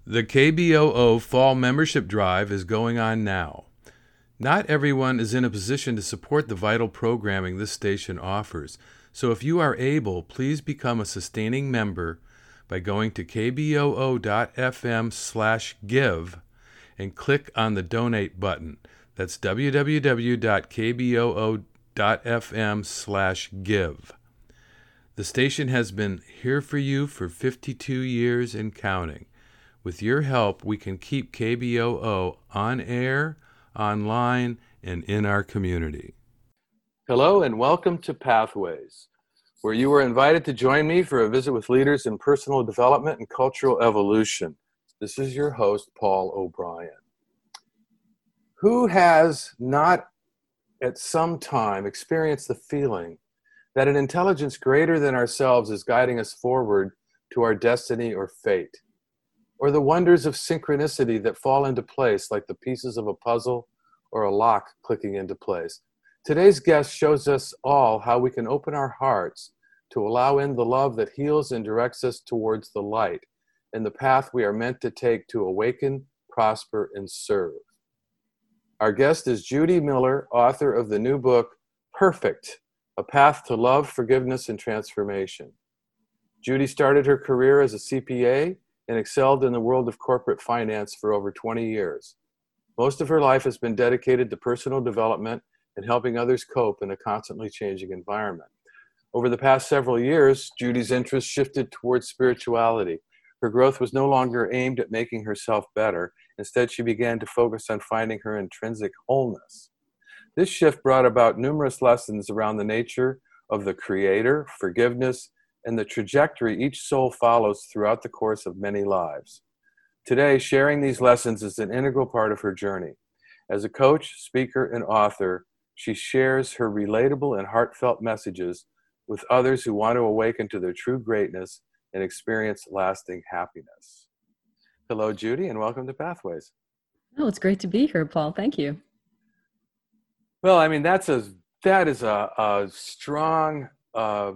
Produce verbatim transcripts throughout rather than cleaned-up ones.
The K B O O Fall Membership Drive is going on now. Not everyone is in a position to support the vital programming this station offers, so if you are able, please become a sustaining member by going to kboo.fm slash give and click on the donate button. That's www.kboo.fm slash give. The station has been here for you for fifty-two years and counting. With your help, we can keep K B O O on air, online, and in our community. Hello and welcome to Pathways, where you are invited to join me for a visit with leaders in personal development and cultural evolution. This is your host, Paul O'Brien. Who has not at some time experienced the feeling that an intelligence greater than ourselves is guiding us forward to our destiny or fate? Or the wonders of synchronicity that fall into place like the pieces of a puzzle or a lock clicking into place. Today's guest shows us all how we can open our hearts to allow in the love that heals and directs us towards the light and the path we are meant to take to awaken, prosper, and serve. Our guest is Judy Miller, author of the new book, Perfect, A Path to Love, Forgiveness, and Transformation. Judy started her career as a C P A and excelled in the world of corporate finance for over twenty years. Most of her life has been dedicated to personal development and helping others cope in a constantly changing environment. Over the past several years, Judy's interest shifted towards spirituality. Her growth was no longer aimed at making herself better. Instead, she began to focus on finding her intrinsic wholeness. This shift brought about numerous lessons around the nature of the Creator, forgiveness, and the trajectory each soul follows throughout the course of many lives. Today, sharing these lessons is an integral part of her journey. As a coach, speaker, and author, she shares her relatable and heartfelt messages with others who want to awaken to their true greatness and experience lasting happiness. Hello, Judy, and welcome to Pathways. Oh, it's great to be here, Paul. Thank you. Well, I mean, that's a that is a, a strong uh,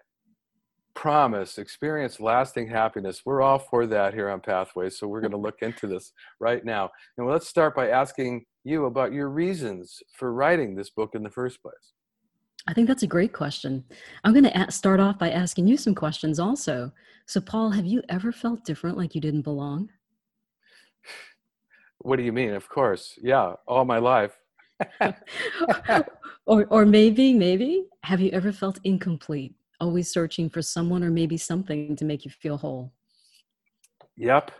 promise, experience lasting happiness. We're all for that here on Pathways, so we're going to look into this right now. And let's start by asking you about your reasons for writing this book in the first place. I think that's a great question. I'm going to start off by asking you some questions also. So, Paul, have you ever felt different, like you didn't belong? What do you mean? Of course. Yeah, all my life. or, or maybe, maybe, have you ever felt incomplete? Always searching for someone or maybe something to make you feel whole? Yep.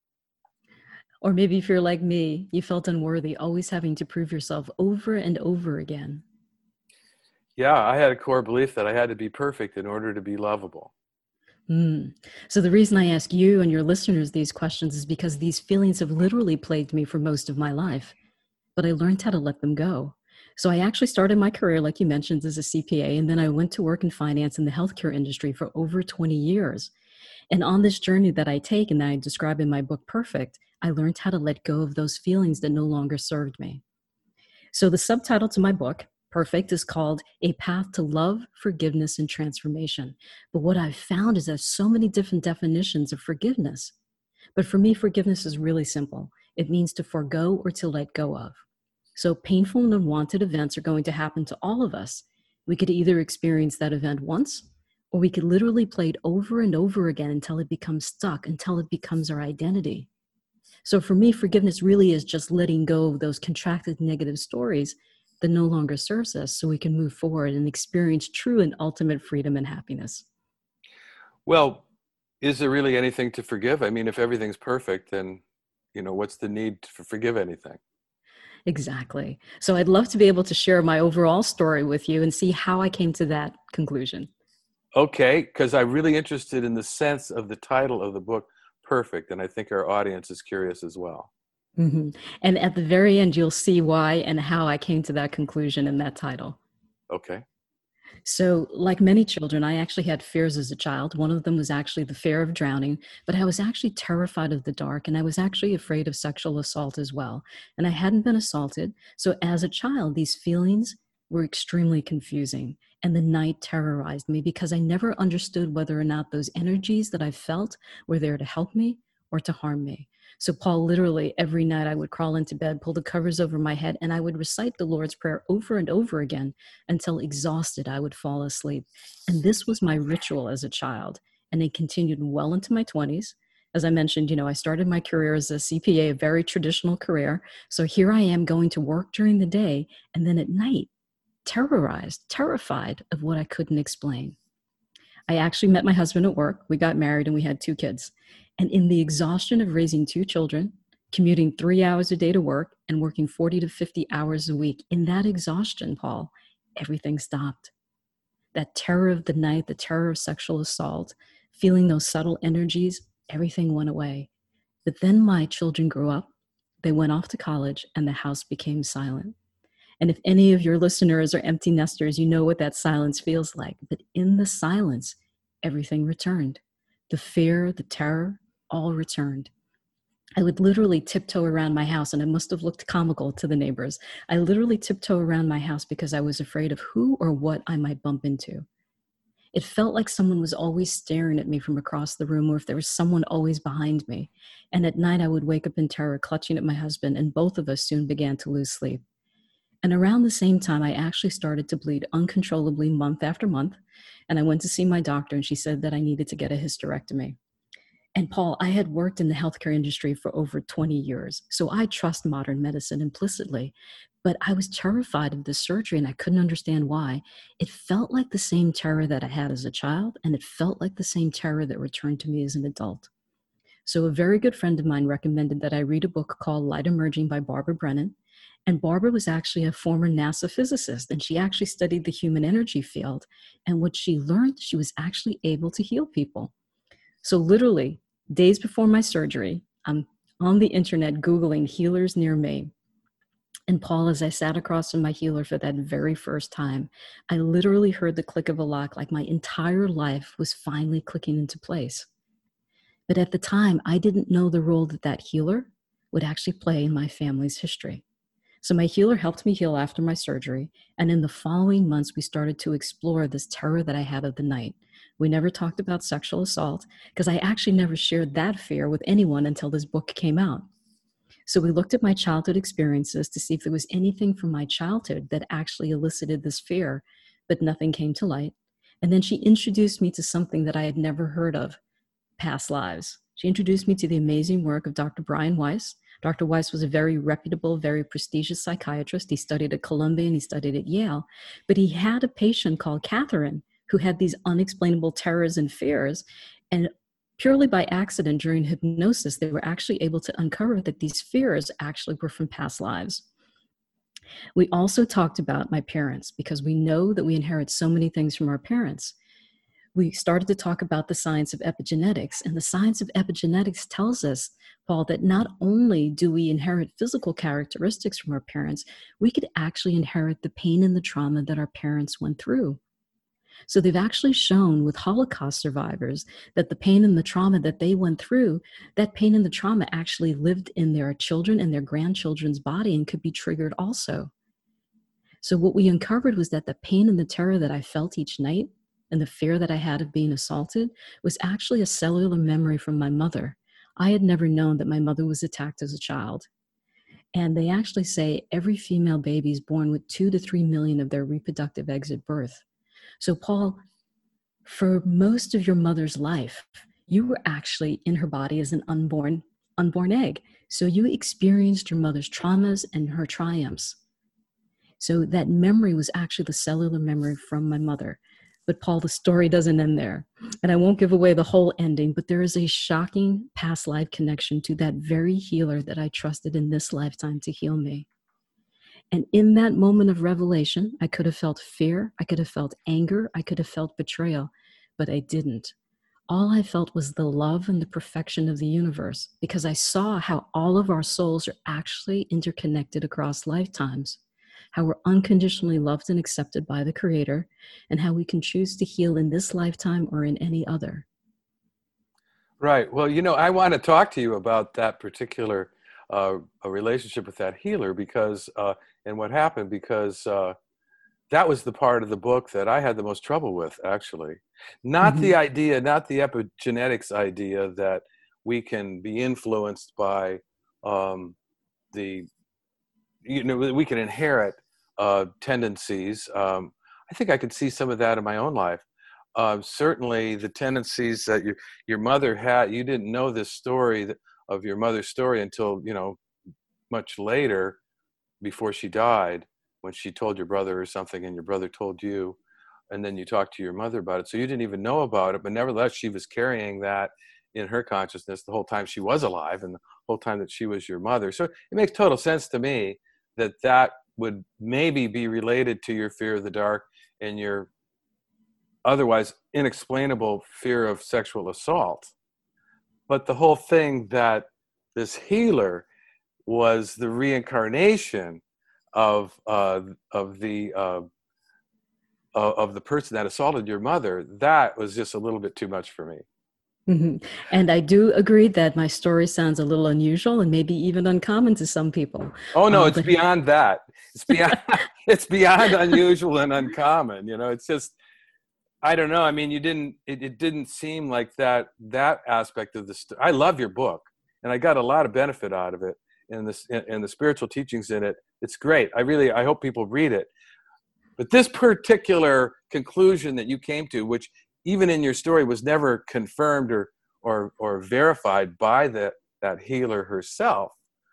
Or maybe if you're like me, you felt unworthy, always having to prove yourself over and over again. Yeah, I had a core belief that I had to be perfect in order to be lovable. Mm. So the reason I ask you and your listeners these questions is because these feelings have literally plagued me for most of my life, but I learned how to let them go. So I actually started my career, like you mentioned, as a C P A, and then I went to work in finance in the healthcare industry for over twenty years. And on this journey that I take and that I describe in my book, Perfect, I learned how to let go of those feelings that no longer served me. So the subtitle to my book, Perfect, is called A Path to Love, Forgiveness, and Transformation. But what I've found is there's so many different definitions of forgiveness. But for me, forgiveness is really simple. It means to forego or to let go of. So painful and unwanted events are going to happen to all of us. We could either experience that event once, or we could literally play it over and over again until it becomes stuck, until it becomes our identity. So for me, forgiveness really is just letting go of those contracted negative stories that no longer serves us so we can move forward and experience true and ultimate freedom and happiness. Well, is there really anything to forgive? I mean, if everything's perfect, then, you know, what's the need to forgive anything? Exactly. So I'd love to be able to share my overall story with you and see how I came to that conclusion. Okay, because I'm really interested in the sense of the title of the book, Perfect, and I think our audience is curious as well. Mm-hmm. And at the very end, you'll see why and how I came to that conclusion in that title. Okay. So, like many children, I actually had fears as a child. One of them was actually the fear of drowning, but I was actually terrified of the dark, and I was actually afraid of sexual assault as well. And I hadn't been assaulted. So, as a child, these feelings were extremely confusing, and the night terrorized me because I never understood whether or not those energies that I felt were there to help me or to harm me. So Paul, literally every night I would crawl into bed, pull the covers over my head, and I would recite the Lord's Prayer over and over again until exhausted I would fall asleep. And this was my ritual as a child. And it continued well into my twenties. As I mentioned, you know, I started my career as a C P A, a very traditional career. So here I am going to work during the day, and then at night, terrorized, terrified of what I couldn't explain. I actually met my husband at work. We got married and we had two kids. And in the exhaustion of raising two children, commuting three hours a day to work and working forty to fifty hours a week, in that exhaustion, Paul, everything stopped. That terror of the night, the terror of sexual assault, feeling those subtle energies, everything went away. But then my children grew up, they went off to college, and the house became silent. And if any of your listeners are empty nesters, you know what that silence feels like. But in the silence, everything returned. The fear, the terror, all returned. I would literally tiptoe around my house, and it must have looked comical to the neighbors. I literally tiptoe around my house because I was afraid of who or what I might bump into. It felt like someone was always staring at me from across the room, or if there was someone always behind me. And at night, I would wake up in terror, clutching at my husband, and both of us soon began to lose sleep. And around the same time, I actually started to bleed uncontrollably month after month. And I went to see my doctor, and she said that I needed to get a hysterectomy. And Paul, I had worked in the healthcare industry for over twenty years, so I trust modern medicine implicitly. But I was terrified of the surgery, and I couldn't understand why. It felt like the same terror that I had as a child, and it felt like the same terror that returned to me as an adult. So a very good friend of mine recommended that I read a book called Light Emerging by Barbara Brennan. And Barbara was actually a former NASA physicist, and she actually studied the human energy field. And what she learned, she was actually able to heal people. So literally, days before my surgery, I'm on the internet Googling healers near me. And Paul, as I sat across from my healer for that very first time, I literally heard the click of a lock, like my entire life was finally clicking into place. But at the time, I didn't know the role that that healer would actually play in my family's history. So my healer helped me heal after my surgery. And in the following months, we started to explore this terror that I had of the night. We never talked about sexual assault because I actually never shared that fear with anyone until this book came out. So we looked at my childhood experiences to see if there was anything from my childhood that actually elicited this fear, but nothing came to light. And then she introduced me to something that I had never heard of, past lives. She introduced me to the amazing work of Doctor Brian Weiss. Doctor Weiss was a very reputable, very prestigious psychiatrist. He studied at Columbia and he studied at Yale, but he had a patient called Catherine who had these unexplainable terrors and fears. And purely by accident during hypnosis, they were actually able to uncover that these fears actually were from past lives. We also talked about my parents because we know that we inherit so many things from our parents. We started to talk about the science of epigenetics, and the science of epigenetics tells us, Paul, that not only do we inherit physical characteristics from our parents, we could actually inherit the pain and the trauma that our parents went through. So they've actually shown with Holocaust survivors that the pain and the trauma that they went through, that pain and the trauma actually lived in their children and their grandchildren's body and could be triggered also. So what we uncovered was that the pain and the terror that I felt each night and the fear that I had of being assaulted was actually a cellular memory from my mother. I had never known that my mother was attacked as a child. And they actually say every female baby is born with two to three million of their reproductive eggs at birth. So Paul, for most of your mother's life, you were actually in her body as an unborn, unborn egg. So you experienced your mother's traumas and her triumphs. So that memory was actually the cellular memory from my mother. But Paul, the story doesn't end there. And I won't give away the whole ending, but there is a shocking past life connection to that very healer that I trusted in this lifetime to heal me. And in that moment of revelation, I could have felt fear, I could have felt anger, I could have felt betrayal, but I didn't. All I felt was the love and the perfection of the universe, because I saw how all of our souls are actually interconnected across lifetimes, how we're unconditionally loved and accepted by the Creator, and how we can choose to heal in this lifetime or in any other. Right. Well, you know, I want to talk to you about that particular uh, a relationship with that healer because, uh, and what happened, because uh, that was the part of the book that I had the most trouble with, actually. Not mm-hmm. the idea, not the epigenetics idea that we can be influenced by um, the, you know, we can inherit uh, tendencies. Um, I think I could see some of that in my own life. Uh, certainly the tendencies that your, your mother had, you didn't know this story that, of your mother's story until, you know, much later, before she died, when she told your brother or something and your brother told you, and then you talked to your mother about it. So you didn't even know about it, but nevertheless, she was carrying that in her consciousness the whole time she was alive and the whole time that she was your mother. So it makes total sense to me that that would maybe be related to your fear of the dark and your otherwise inexplainable fear of sexual assault. But the whole thing that this healer was the reincarnation of uh, of the uh, of the person that assaulted your mother, that was just a little bit too much for me. Mm-hmm. And I do agree that my story sounds a little unusual and maybe even uncommon to some people. Oh no, Um, it's but beyond that. It's beyond it's beyond unusual and uncommon. You know, it's just, I don't know. I mean, you didn't. It, it didn't seem like that. That aspect of the. St- I love your book, and I got a lot of benefit out of it, and this and the spiritual teachings in it. It's great. I really. I hope people read it. But this particular conclusion that you came to, which even in your story was never confirmed or or or verified by the that healer herself,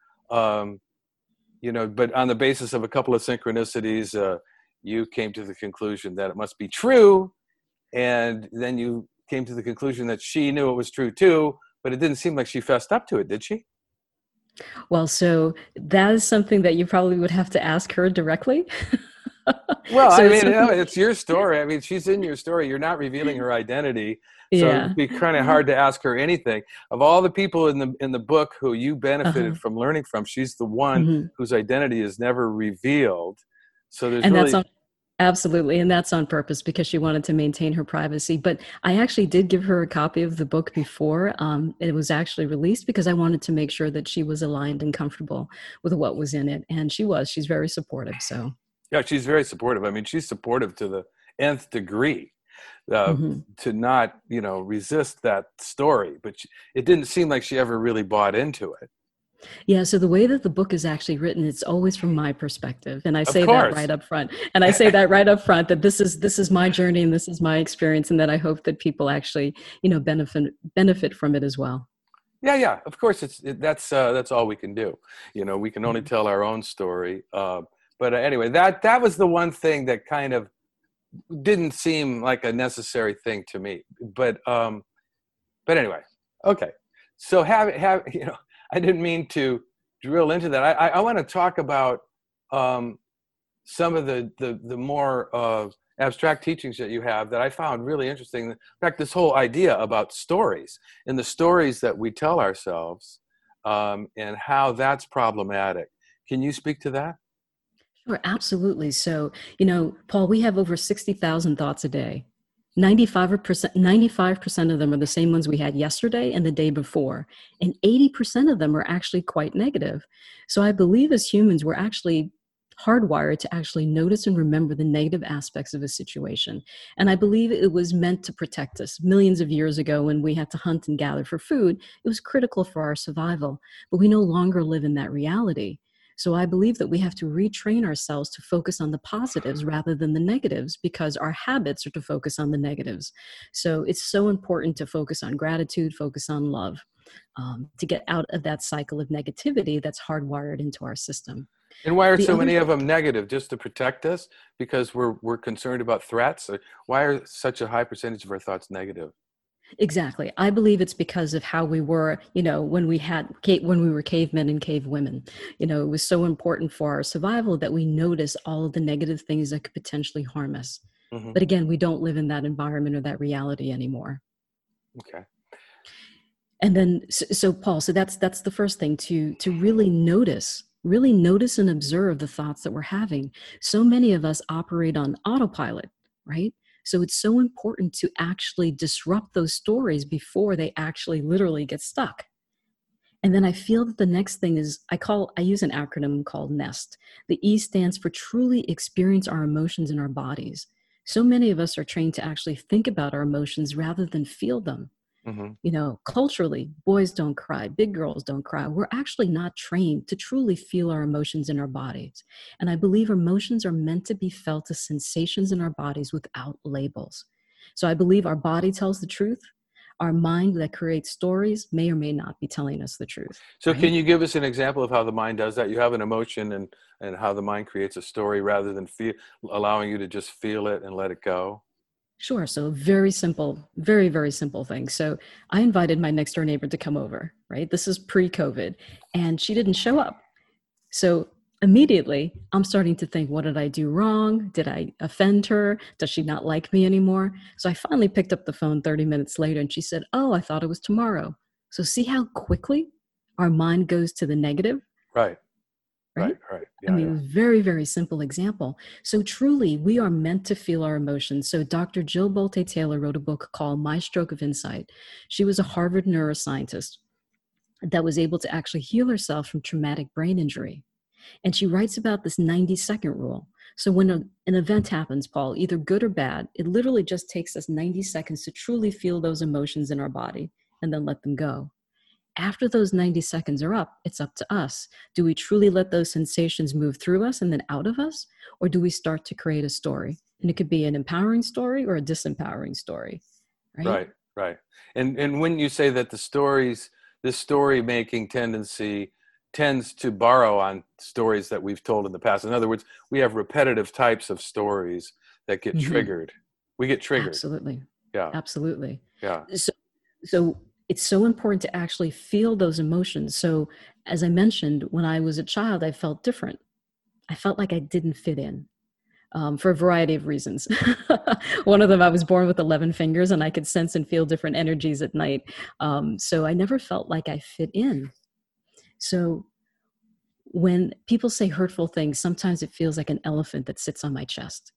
um, you know, but on the basis of a couple of synchronicities, uh, you came to the conclusion that it must be true. And then you came to the conclusion that she knew it was true too, but it didn't seem like she fessed up to it, did she? well, so that is something that you probably would have to ask her directly. Well, So I it's mean, you know, something, it's your story. I mean, she's in your story. You're not revealing her identity. So yeah. it'd be kind of hard to ask her anything. Of all the people in the in the book who you benefited Uh-huh. from learning from, she's the one Hmm. whose identity is never revealed. So there's And that's really, on absolutely, and that's on purpose because she wanted to maintain her privacy. But I actually did give her a copy of the book before um, it was actually released because I wanted to make sure that she was aligned and comfortable with what was in it, and she was. She's very supportive. So. yeah, she's very supportive. I mean, she's supportive to the nth degree. Uh, Mhm. to not, you know, resist that story, but she, it didn't seem like she ever really bought into it. Yeah, so the way that the book is actually written, it's always from my perspective. And I Of say that course. right up front. And I say that right up front that this is this is my journey and this is my experience and that I hope that people actually, you know, benefit benefit from it as well. Yeah, yeah. Of course, it's it, that's uh, that's all we can do. You know, we can only Mhm. tell our own story. Uh, but uh, anyway, that that was the one thing that kind of didn't seem like a necessary thing to me. But um, but anyway, okay. So have have you know, I didn't mean to drill into that. I I, I want to talk about um, some of the the the more uh, abstract teachings that you have that I found really interesting. In fact, this whole idea about stories and the stories that we tell ourselves, um, and how that's problematic. Can you speak to that? Sure, absolutely. So, you know, Paul, we have over sixty thousand thoughts a day. ninety-five percent, ninety-five percent of them are the same ones we had yesterday and the day before. And eighty percent of them are actually quite negative. So I believe as humans, we're actually hardwired to actually notice and remember the negative aspects of a situation. And I believe it was meant to protect us. Millions of years ago, when we had to hunt and gather for food, it was critical for our survival. But we no longer live in that reality. So I believe that we have to retrain ourselves to focus on the positives rather than the negatives because our habits are to focus on the negatives. So it's so important to focus on gratitude, focus on love, um, to get out of that cycle of negativity that's hardwired into our system. And why are The so other many of them negative? Just to protect us because we're we're concerned about threats? Or why are such a high percentage of our thoughts negative? Exactly. I believe it's because of how we were, you know, when we had ca- when we were cavemen and cave women. You know, it was so important for our survival that we notice all of the negative things that could potentially harm us. Hmm. But again, we don't live in that environment or that reality anymore. Okay. And then so, so Paul, so that's that's the first thing to to really notice, really notice and observe the thoughts that we're having. So many of us operate on autopilot, right? So it's so important to actually disrupt those stories before they actually literally get stuck. And then I feel that the next thing is I call I use an acronym called NEST. The E stands for truly experience our emotions in our bodies. So many of us are trained to actually think about our emotions rather than feel them. Mm-hmm. You know, culturally, boys don't cry, big girls don't cry. We're actually not trained to truly feel our emotions in our bodies. And I believe emotions are meant to be felt as sensations in our bodies without labels. So I believe our body tells the truth. Our mind that creates stories may or may not be telling us the truth, So right? can you give us an example of how the mind does that? You have an emotion and, and how the mind creates a story rather than feel, allowing you to just feel it and let it go? Sure. So very simple, very, very simple thing. So I invited my next door neighbor to come over, right? This is pre-COVID, and she didn't show up. So immediately I'm starting to think, what did I do wrong? Did I offend her? Does she not like me anymore? So I finally picked up the phone thirty minutes later and she said, oh, I thought it was tomorrow. So see how quickly our mind goes to the negative, Right, right? right, right. I Yeah, yeah. mean, very, very simple example. So truly, we are meant to feel our emotions. So Doctor Jill Bolte Taylor wrote a book called My Stroke of Insight. She was a Harvard neuroscientist that was able to actually heal herself from traumatic brain injury. And she writes about this ninety second rule. So when a, an event happens, Paul, either good or bad, it literally just takes us ninety seconds to truly feel those emotions in our body and then let them go. After those ninety seconds are up, it's up to us. Do we truly let those sensations move through us and then out of us? Or do we start to create a story? And it could be an empowering story or a disempowering story, right? Right, right. And and when you say that the stories, this story making tendency tends to borrow on stories that we've told in the past. In other words, we have repetitive types of stories that get Mm-hmm. triggered. We get triggered. Absolutely. Yeah, Absolutely. yeah. So, so it's so important to actually feel those emotions. So as I mentioned, when I was a child, I felt different. I felt like I didn't fit in. Um, for a variety of reasons. One of them, I was born with eleven fingers and I could sense and feel different energies at night. Um, so I never felt like I fit in. So when people say hurtful things, sometimes it feels like an elephant that sits on my chest.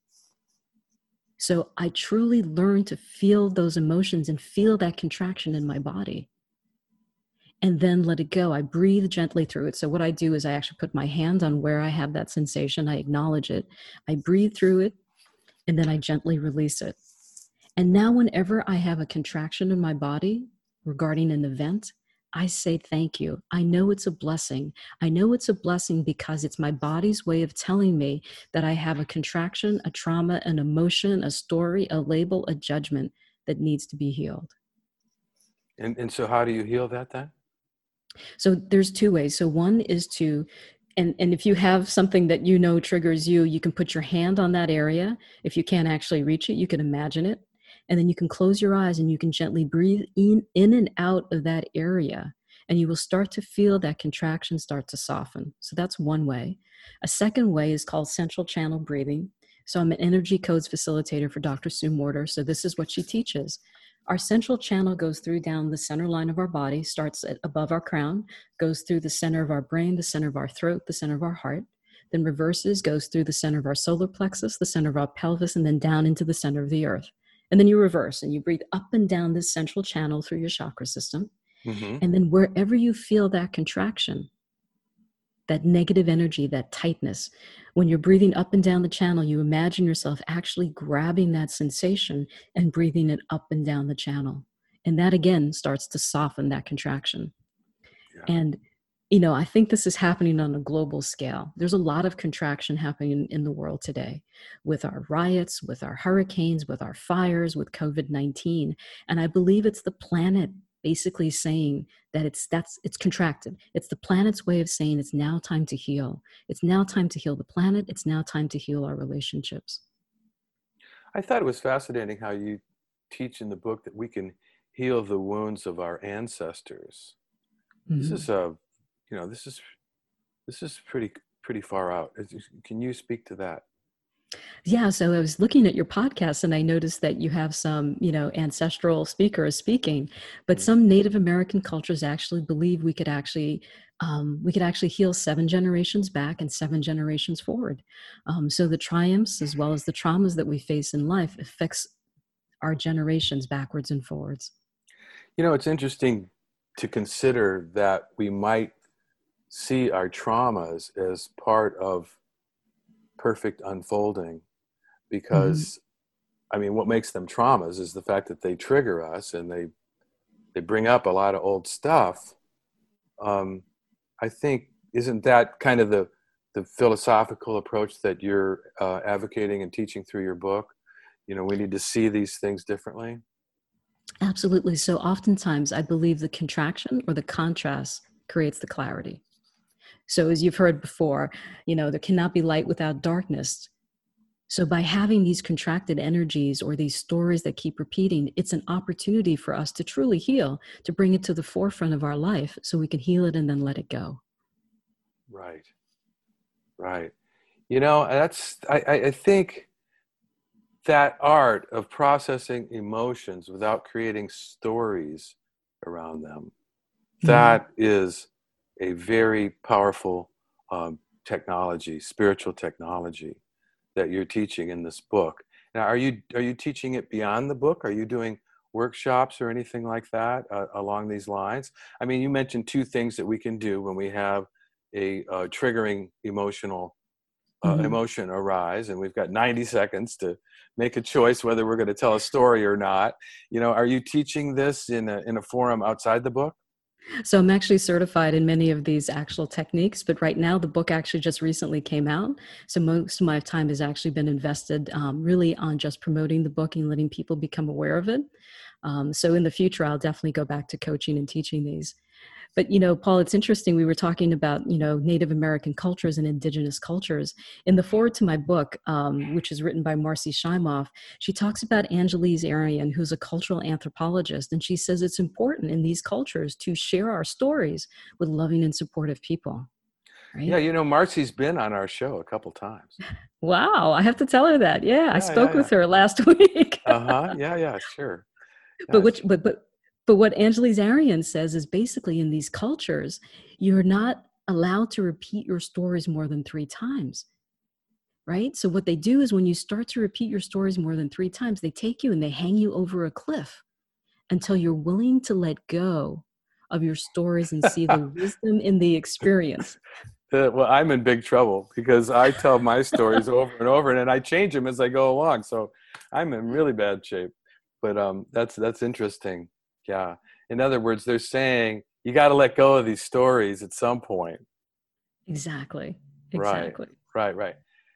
So I truly learned to feel those emotions and feel that contraction in my body and then let it go. I breathe gently through it. So what I do is I actually put my hand on where I have that sensation. I acknowledge it. I breathe through it and then I gently release it. And now whenever I have a contraction in my body regarding an event, I say thank you. I know it's a blessing. I know it's a blessing because it's my body's way of telling me that I have a contraction, a trauma, an emotion, a story, a label, a judgment that needs to be healed. And and so how do you heal that then? So there's two ways. So one is to, and, and if you have something that you know triggers you, you can put your hand on that area. If you can't actually reach it, you can imagine it. And then you can close your eyes and you can gently breathe in, in and out of that area. And you will start to feel that contraction start to soften. So that's one way. A second way is called central channel breathing. So I'm an energy codes facilitator for Doctor Sue Morter. So this is what she teaches. Our central channel goes through down the center line of our body, starts at above our crown, goes through the center of our brain, the center of our throat, the center of our heart, then reverses, goes through the center of our solar plexus, the center of our pelvis, and then down into the center of the earth. And then you reverse and you breathe up and down this central channel through your chakra system. Mm-hmm. And then wherever you feel that contraction, that negative energy, that tightness, when you're breathing up and down the channel, you imagine yourself actually grabbing that sensation and breathing it up and down the channel. And that again starts to soften that contraction. Yeah. And, you know, I think this is happening on a global scale. There's a lot of contraction happening in, in the world today with our riots, with our hurricanes, with our fires, with COVID nineteen. And I believe it's the planet basically saying that it's that's it's contracted. It's the planet's way of saying it's now time to heal. It's now time to heal the planet. It's now time to heal our relationships. I thought it was fascinating how you teach in the book that we can heal the wounds of our ancestors. This Mhm. is a, you know, this is this is pretty pretty far out. Can you speak to that? Yeah, so I was looking at your podcast and I noticed that you have some, you know, ancestral speakers speaking, but Mm. some Native American cultures actually believe we could actually um, we could actually heal seven generations back and seven generations forward. Um, so the triumphs as well as the traumas that we face in life affects our generations backwards and forwards. You know, it's interesting to consider that we might see our traumas as part of perfect unfolding Mhm. because, I mean, what makes them traumas is the fact that they trigger us and they they bring up a lot of old stuff. Um, I think, isn't that kind of the, the philosophical approach that you're uh, advocating and teaching through your book? You know, we need to see these things differently. Absolutely. So oftentimes I believe the contraction or the contrast creates the clarity. So as you've heard before, you know, there cannot be light without darkness. So by having these contracted energies or these stories that keep repeating, it's an opportunity for us to truly heal, to bring it to the forefront of our life so we can heal it and then let it go. Right. Right. You know, that's, I, I think that art of processing emotions without creating stories around them, that mm. is a very powerful um, technology, spiritual technology that you're teaching in this book. Now, are you are you teaching it beyond the book? Are you doing workshops or anything like that uh, along these lines? I mean, you mentioned two things that we can do when we have a uh, triggering emotional uh, mm-hmm. emotion arise, and we've got ninety seconds to make a choice whether we're going to tell a story or not. You know, are you teaching this in a in a forum outside the book? So I'm actually certified in many of these actual techniques, but right now the book actually just recently came out. So most of my time has actually been invested um, really on just promoting the book and letting people become aware of it. Um, so in the future, I'll definitely go back to coaching and teaching these. But, you know, Paul, it's interesting. We were talking about, you know, Native American cultures and indigenous cultures. In the foreword to my book, um, which is written by Marcy Shimoff, she talks about Angelise Arian, who's a cultural anthropologist. And she says it's important in these cultures to share our stories with loving and supportive people. Right? Yeah, you know, Marcy's been on our show a couple times. Wow, I have to tell her that. Yeah, yeah I spoke yeah, yeah. with her last week. uh-huh. Yeah, yeah, sure. Yes. But which, but, but, But what Angelise Arian says is basically in these cultures, you're not allowed to repeat your stories more than three times, right? So what they do is when you start to repeat your stories more than three times, they take you and they hang you over a cliff until you're willing to let go of your stories and see the wisdom in the experience. Uh, well, I'm in big trouble because I tell my stories over and over, and then I change them as I go along. So I'm in really bad shape. But um, that's that's interesting. Yeah. In other words, they're saying you got to let go of these stories at some point. Exactly. Exactly. Right. Right. Right.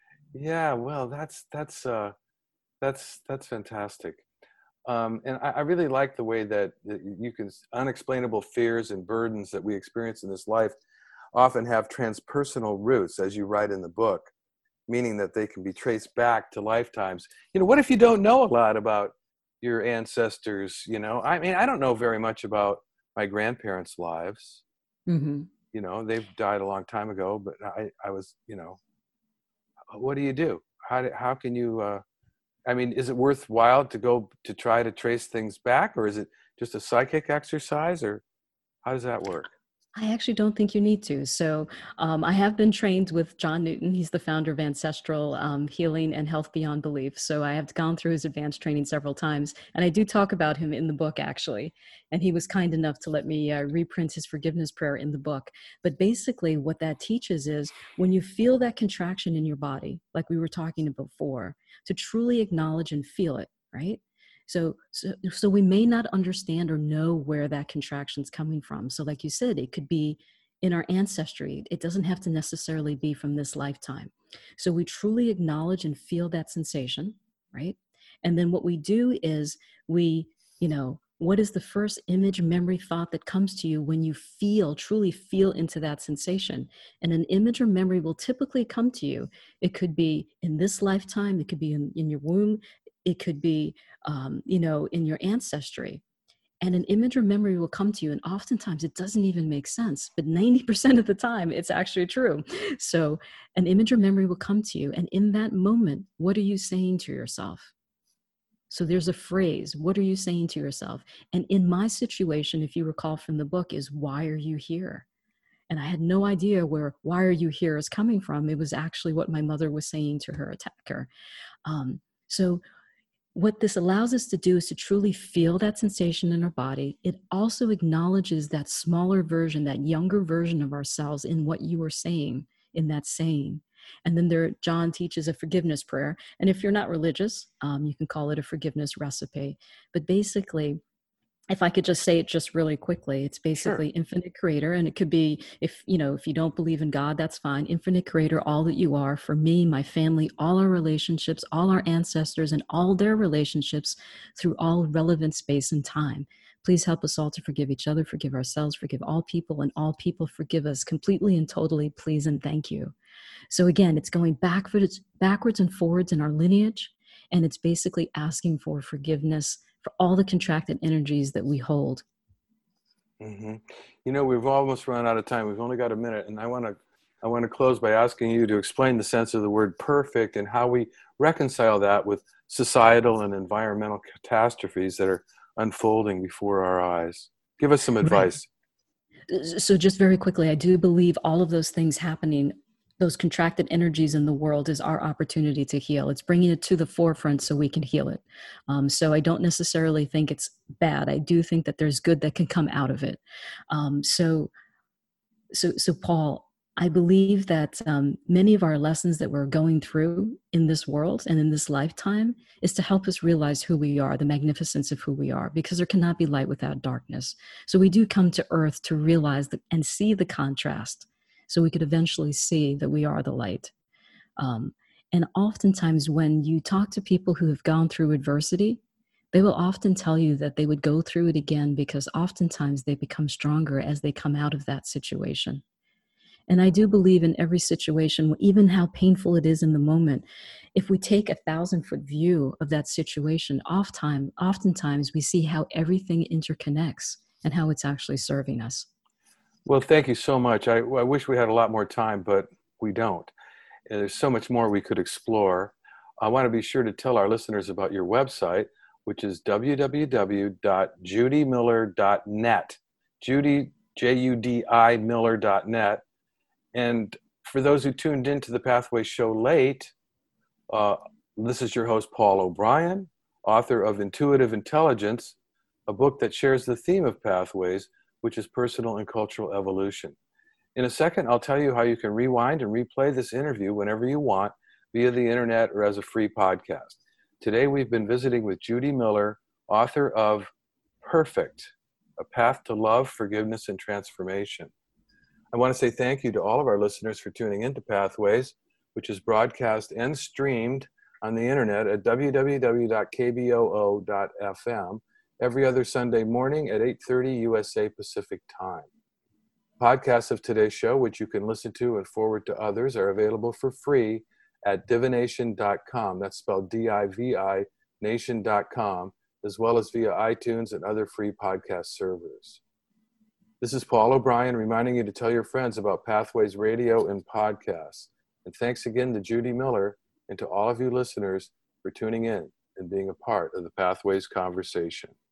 Yeah. Well, that's that's uh, that's that's fantastic. Um, and I, I really like the way that, that you can unexplainable fears and burdens that we experience in this life often have transpersonal roots, as you write in the book, meaning that they can be traced back to lifetimes. You know, what if you don't know a lot about your ancestors? You know, I mean, I don't know very much about my grandparents' lives. Mm-hmm. You know, they've died a long time ago, but I, I was, you know, what do you do? How do, how can you, uh, I mean, is it worthwhile to go to try to trace things back, or is it just a psychic exercise, or how does that work? I actually don't think you need to. So um, I have been trained with John Newton. He's the founder of Ancestral um, Healing and Health Beyond Belief. So I have gone through his advanced training several times. And I do talk about him in the book, actually. And he was kind enough to let me uh, reprint his forgiveness prayer in the book. But basically what that teaches is when you feel that contraction in your body, like we were talking about before, to truly acknowledge and feel it, right? So, so, so we may not understand or know where that contraction is coming from. So like you said, it could be in our ancestry. It doesn't have to necessarily be from this lifetime. So we truly acknowledge and feel that sensation, right? And then what we do is we, you know, what is the first image, memory, thought that comes to you when you feel, truly feel into that sensation? And an image or memory will typically come to you. It could be in this lifetime. It could be in, in your womb. It could be, um, you know, in your ancestry. And an image or memory will come to you. And oftentimes it doesn't even make sense, but ninety percent of the time it's actually true. So an image or memory will come to you. And in that moment, what are you saying to yourself? So there's a phrase, what are you saying to yourself? And in my situation, if you recall from the book, is why are you here? And I had no idea where why are you here is coming from. It was actually what my mother was saying to her attacker. Um, so what this allows us to do is to truly feel that sensation in our body. It also acknowledges that smaller version, that younger version of ourselves in what you are saying, in that saying. And then there, John teaches a forgiveness prayer. And if you're not religious, um, you can call it a forgiveness recipe. But basically, if I could just say it just really quickly, it's Sure. basically infinite creator. And it could be, if, you know, if you don't believe in God, that's fine. Infinite creator, all that you are for me, my family, all our relationships, all our ancestors and all their relationships through all relevant space and time. Please help us all to forgive each other, forgive ourselves, forgive all people, and all people forgive us completely and totally, please and thank you. So again, it's going backwards, backwards and forwards in our lineage, and it's basically asking for forgiveness for all the contracted energies that we hold. Mm-hmm. You know, we've almost run out of time. We've only got a minute, and I want to I want to close by asking you to explain the sense of the word perfect and how we reconcile that with societal and environmental catastrophes that are unfolding before our eyes. Give us some Right. advice. So just very quickly, I do believe all of those things happening, those contracted energies in the world, is our opportunity to heal. It's bringing it to the forefront so we can heal it. Um, so I don't necessarily think it's bad. I do think that there's good that can come out of it. Um, so, so, so Paul, I believe that um, many of our lessons that we're going through in this world and in this lifetime is to help us realize who we are, the magnificence of who we are, because there cannot be light without darkness. So we do come to earth to realize the, and see the contrast, so we could eventually see that we are the light. Um, and oftentimes when you talk to people who have gone through adversity, they will often tell you that they would go through it again, because oftentimes they become stronger as they come out of that situation. And I do believe in every situation, even how painful it is in the moment, if we take a thousand foot view of that situation, oftentimes, oftentimes we see how everything interconnects and how it's actually serving us. Well, thank you so much. I, I wish we had a lot more time, but we don't. And there's so much more we could explore. I want to be sure to tell our listeners about your website, which is w w w dot judy miller dot net. Judy, J U D I, Miller dot net. And for those who tuned into the Pathways show late, uh, this is your host, Paul O'Brien, author of Intuitive Intelligence, a book that shares the theme of Pathways, which is personal and cultural evolution. In a second, I'll tell you how you can rewind and replay this interview whenever you want via the internet or as a free podcast. Today, we've been visiting with Judy Miller, author of Perfect, A Path to Love, Forgiveness, and Transformation. I want to say thank you to all of our listeners for tuning into Pathways, which is broadcast and streamed on the internet at w w w dot k b o o dot f m every other Sunday morning at eight thirty U S A Pacific Time. Podcasts of today's show, which you can listen to and forward to others, are available for free at divination dot com. That's spelled D I V I, nation dot com, as well as via iTunes and other free podcast servers. This is Paul O'Brien reminding you to tell your friends about Pathways Radio and podcasts. And thanks again to Judy Miller and to all of you listeners for tuning in and being a part of the Pathways conversation.